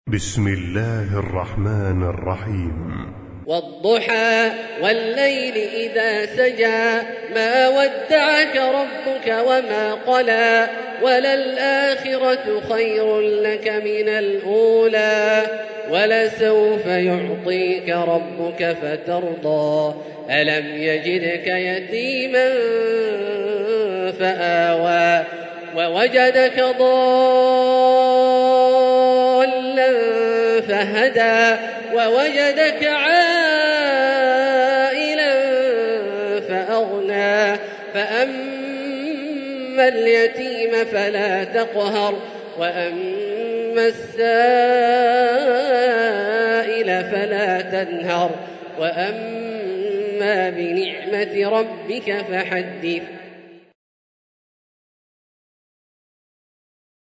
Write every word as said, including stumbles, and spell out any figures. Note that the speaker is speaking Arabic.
بسم الله الرحمن الرحيم. والضحى والليل إذا سجى ما ودعك ربك وما قلى وللآخرة خير لك من الأولى ولسوف يعطيك ربك فترضى ألم يجدك يتيما فآوى ووجدك ضالا فهدى ووجدك عائلا فأغنى فأما اليتيم فلا تقهر وأما السائل فلا تنهر وأما بنعمة ربك فحدث.